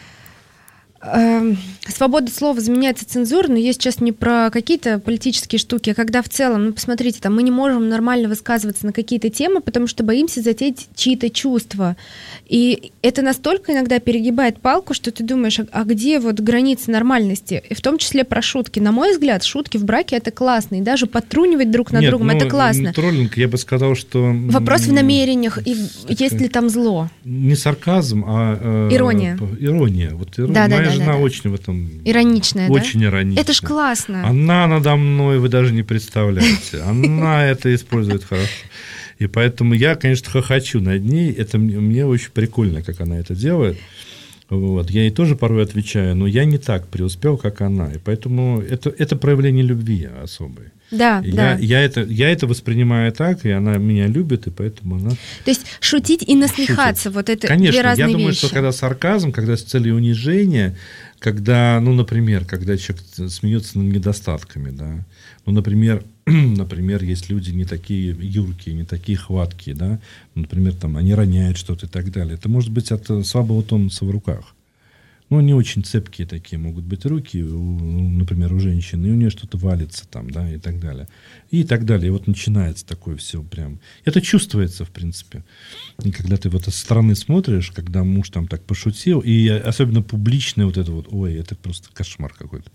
свобода слова заменяется цензурой, но я сейчас не про какие-то политические штуки, а когда в целом, ну, посмотрите, там мы не можем нормально высказываться на какие-то темы, потому что боимся задеть чьи-то чувства. И это настолько иногда перегибает палку, что ты думаешь, а где вот границы нормальности? И в том числе про шутки. На мой взгляд, шутки в браке — это классно, и даже подтрунивать друг над другом — это классно. Троллинг, я бы сказал, что... Вопрос в намерениях, и есть ли там зло. Не сарказм, а... Ирония. Ирония. Вот ирония. Моя жена очень в этом... Ироничная, очень ироничная. Это ж классно. Она надо мной, вы даже не представляете. Она это использует хорошо. И поэтому я, конечно, хохочу над ней. Это мне очень прикольно, как она это делает. Вот. Я ей тоже порой отвечаю, но я не так преуспел, как она. И поэтому это проявление любви особой. Да, я это воспринимаю так, и она меня любит, и поэтому она... То есть шутить и насмехаться, шутит. Вот это конечно, две разные вещи. Конечно, я думаю, что когда сарказм, когда с целью унижения, когда, ну, например, когда человек смеется над недостатками, да, ну, например, есть люди не такие юркие, не такие хваткие, да, например, там, они роняют что-то и так далее. Это может быть от слабого тонуса в руках. Ну, не очень цепкие такие могут быть руки, например, у женщины, и у нее что-то валится там, да, и так далее. И так далее. И вот начинается такое все прям. Это чувствуется, в принципе. И когда ты вот со стороны смотришь, когда муж там так пошутил, и особенно публичное вот это вот, ой, это просто кошмар какой-то.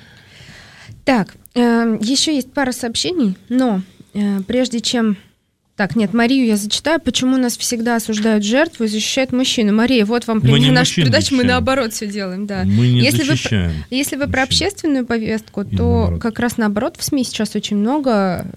Так, еще есть пара сообщений, но прежде чем Так, нет, Марию я зачитаю. Почему нас всегда осуждают жертву и защищают мужчину? Мария, вот вам пример нашей передачи. Мы наоборот все делаем, да. Мы не защищаем. Если вы про общественную повестку, то как раз наоборот в СМИ сейчас очень много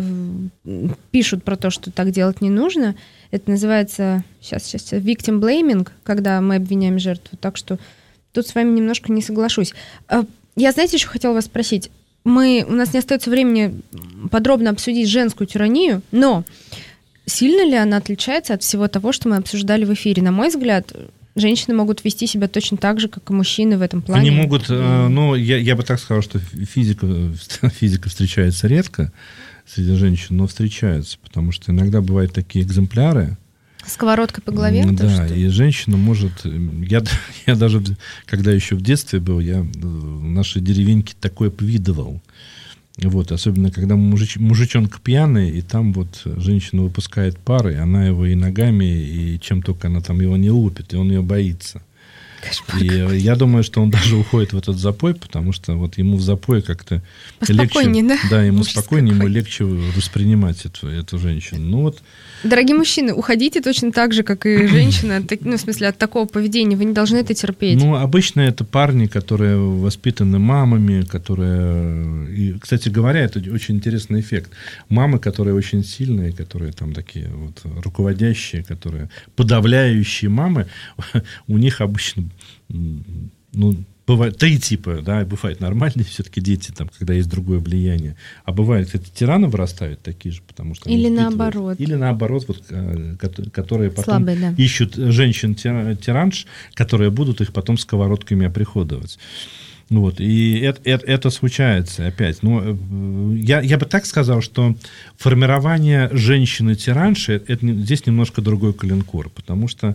пишут про то, что так делать не нужно. Это называется сейчас victim blaming, когда мы обвиняем жертву. Так что тут с вами немножко не соглашусь. Я, знаете, еще хотела вас спросить. У нас не остается времени подробно обсудить женскую тиранию, но сильно ли она отличается от всего того, что мы обсуждали в эфире? На мой взгляд, женщины могут вести себя точно так же, как и мужчины в этом плане. Они могут, я бы так сказал, что физика встречается редко среди женщин, но встречаются, потому что иногда бывают такие экземпляры. Сковородкой по голове? Да, и женщина может... Я даже, когда еще в детстве был, я в нашей деревеньке такое повидывал. Вот, особенно, когда мужичонка пьяный, и там вот женщина выпускает пар, и она его и ногами, и чем только она там его не лупит, и он ее боится. И я думаю, что он даже уходит в этот запой, потому что вот ему в запое как-то легче... Да? Да, ему спокойнее, ему легче воспринимать эту женщину. Ну вот. Дорогие мужчины, уходите точно так же, как и женщина, в смысле, от такого поведения. Вы не должны это терпеть. Ну, обычно это парни, которые воспитаны мамами, которые... И, кстати говоря, это очень интересный эффект. Мамы, которые очень сильные, которые там такие вот руководящие, которые подавляющие мамы, у них обычно... Ну, бывает 3 типа, да, бывают нормальные все-таки дети, там, когда есть другое влияние. А бывает, кстати, тираны вырастают такие же, потому что... Или наоборот. Или наоборот, вот, которые потом слабые, да, ищут женщин-тиранш, которые будут их потом сковородками оприходовать. Вот, и это случается опять. Но я бы так сказал, что формирование женщины-тиранши здесь немножко другой калинкор, потому что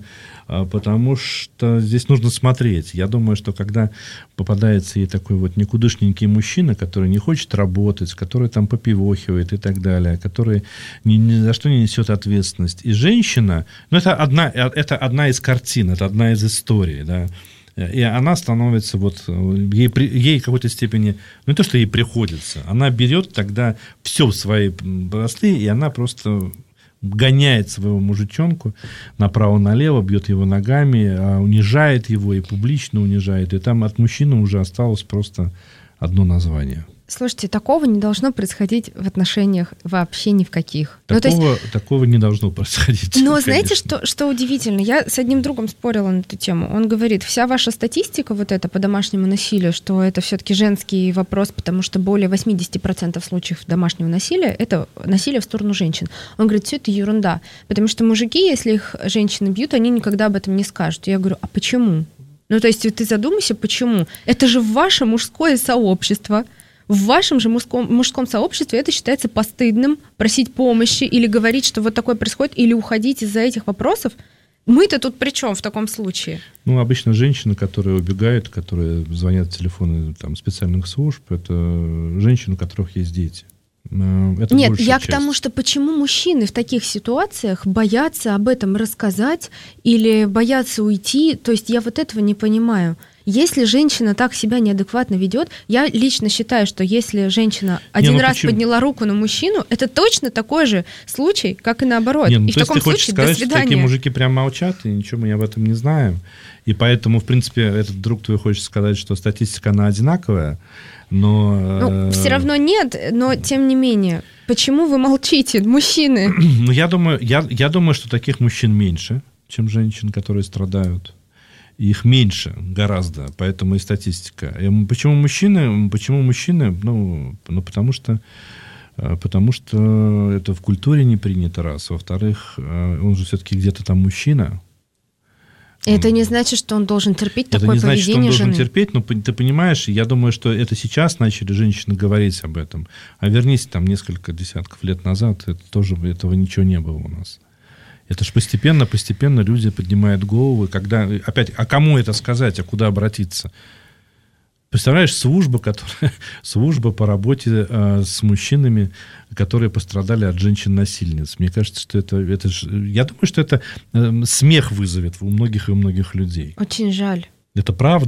здесь нужно смотреть. Я думаю, что когда попадается и такой вот никудышненький мужчина, который не хочет работать, который там попивохивает и так далее, который ни за что не несет ответственность, и женщина, ну, это одна из картин, это одна из историй, да. И она становится вот... Ей в какой-то степени... Ну, не то, что ей приходится. Она берет тогда все в свои просты, и она просто гоняет своего мужичонку направо-налево, бьет его ногами, унижает его и публично унижает. И там от мужчины уже осталось просто одно название. Слушайте, такого не должно происходить в отношениях вообще ни в каких. Такого не должно происходить. Но конечно. знаете, что удивительно? Я с одним другом спорила на эту тему. Он говорит, вся ваша статистика вот эта по домашнему насилию, что это все-таки женский вопрос, потому что более 80% случаев домашнего насилия – это насилие в сторону женщин. Он говорит, все это ерунда. Потому что мужики, если их женщины бьют, они никогда об этом не скажут. Я говорю, а почему? Ну, то есть ты задумайся, почему? Это же ваше мужское сообщество. В вашем же мужском сообществе это считается постыдным, просить помощи или говорить, что вот такое происходит, или уходить из-за этих вопросов. Мы-то тут при чем в таком случае? Ну, обычно женщины, которые убегают, которые звонят в телефоны там, специальных служб, это женщины, у которых есть дети. Это нет, я к тому, что почему мужчины в таких ситуациях боятся об этом рассказать или боятся уйти, то есть я вот этого не понимаю. Если женщина так себя неадекватно ведет, я лично считаю, что если женщина один раз подняла руку на мужчину, это точно такой же случай, как и наоборот. И в таком случае до свидания. Что такие мужики прям молчат, и ничего мы об этом не знаем. И поэтому, в принципе, этот друг твой хочет сказать, что статистика, она одинаковая, но... все равно нет, но тем не менее. Почему вы молчите, мужчины? Ну, я думаю, что таких мужчин меньше, чем женщин, которые страдают. Их меньше гораздо, поэтому и статистика. Почему мужчины? Ну, потому что это в культуре не принято, раз. Во-вторых, он же все-таки где-то там мужчина. Это не значит, что он должен терпеть такое поведение жены. Это не значит, что он должен терпеть, но ты понимаешь, я думаю, что это сейчас начали женщины говорить об этом. А вернись там несколько десятков лет назад, этого ничего не было у нас. Это ж постепенно люди поднимают головы, когда опять, а кому это сказать, а куда обратиться? Представляешь, служба по работе с мужчинами, которые пострадали от женщин-насильниц. Мне кажется, что я думаю, что это смех вызовет у многих людей. Очень жаль. Это правда.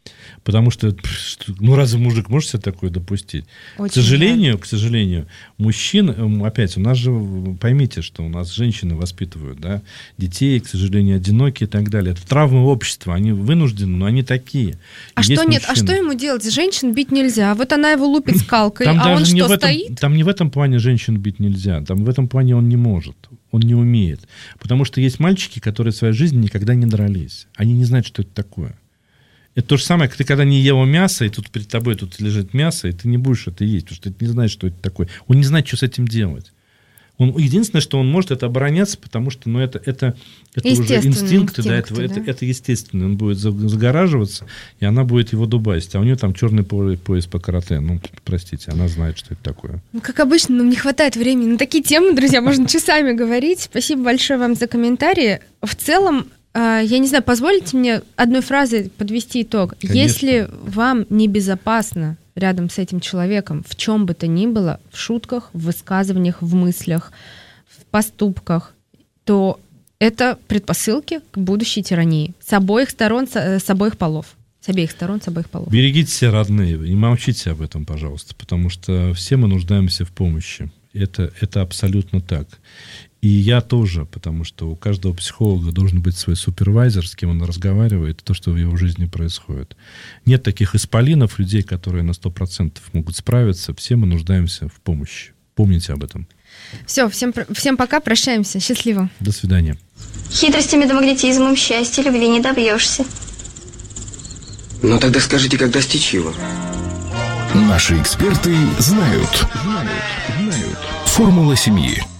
Потому что, ну, разве мужик может себе такое допустить? Очень К сожалению, мужчин, опять, у нас же, поймите, что у нас женщины воспитывают, да, детей, к сожалению, одинокие и так далее. Это травмы общества, они вынуждены, но они такие. А что нет? А что ему делать? Женщин бить нельзя. Вот она его лупит скалкой, а он что, стоит? Там не в этом плане женщин бить нельзя, там в этом плане он не может. Он не умеет. Потому что есть мальчики, которые в своей жизни никогда не дрались. Они не знают, что это такое. Это то же самое, как ты когда не ел мясо, и тут перед тобой тут лежит мясо, и ты не будешь это есть, потому что ты не знаешь, что это такое. Он не знает, что с этим делать. Единственное, что он может, это обороняться, потому что это уже инстинкты, да, это естественно. Он будет загораживаться, и она будет его дубасить. А у нее там черный пояс по карате. Ну, простите, она знает, что это такое. Ну, как обычно, нам не хватает времени на такие темы, друзья, можно часами говорить. Спасибо большое вам за комментарии. В целом, я не знаю, позволите мне одной фразой подвести итог. Конечно. Если вам небезопасно рядом с этим человеком в чем бы то ни было, в шутках, в высказываниях, в мыслях, в поступках, то это предпосылки к будущей тирании с обоих сторон, с обоих полов. С обеих сторон, с обоих полов. Берегите себя, родные, не молчите об этом, пожалуйста, потому что все мы нуждаемся в помощи. Это абсолютно так. И я тоже, потому что у каждого психолога должен быть свой супервайзер, с кем он разговаривает, то, что в его жизни происходит. Нет таких исполинов, людей, которые на 100% могут справиться. Все мы нуждаемся в помощи. Помните об этом. Все, всем пока, прощаемся. Счастливо. До свидания. Хитростями да магнетизмом счастья любви не добьешься. Ну тогда скажите, как достичь его? Наши эксперты знают. Формула семьи.